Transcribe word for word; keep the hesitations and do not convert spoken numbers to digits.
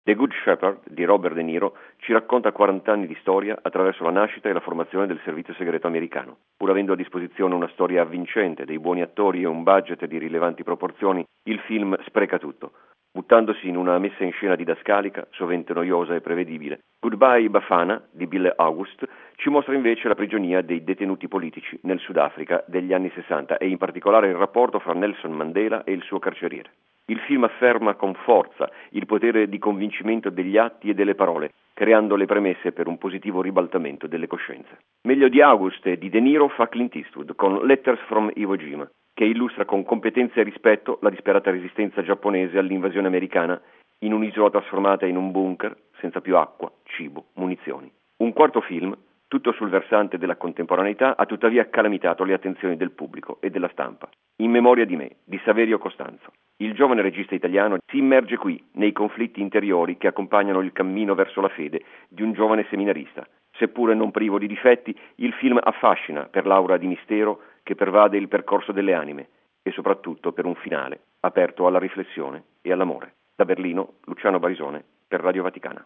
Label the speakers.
Speaker 1: The Good Shepherd di Robert De Niro ci racconta quaranta anni di storia attraverso la nascita e la formazione del servizio segreto americano. Pur avendo a disposizione una storia avvincente, dei buoni attori e un budget di rilevanti proporzioni, il film spreca tutto, buttandosi in una messa in scena didascalica, sovente noiosa e prevedibile. Goodbye Bafana di Bill August ci mostra invece la prigionia dei detenuti politici nel Sudafrica degli anni sessanta e in particolare il rapporto fra Nelson Mandela e il suo carceriere. Il film afferma con forza il potere di convincimento degli atti e delle parole, creando le premesse per un positivo ribaltamento delle coscienze. Meglio di August e di De Niro fa Clint Eastwood con Letters from Iwo Jima, che illustra con competenza e rispetto la disperata resistenza giapponese all'invasione americana in un'isola trasformata in un bunker senza più acqua, cibo, munizioni. Un quarto film, tutto sul versante della contemporaneità, ha tuttavia calamitato le attenzioni del pubblico e della stampa. In memoria di me, di Saverio Costanzo. Il giovane regista italiano si immerge qui nei conflitti interiori che accompagnano il cammino verso la fede di un giovane seminarista. Seppure non privo di difetti, il film affascina per l'aura di mistero che pervade il percorso delle anime e soprattutto per un finale aperto alla riflessione e all'amore. Da Berlino, Luciano Barisone per Radio Vaticana.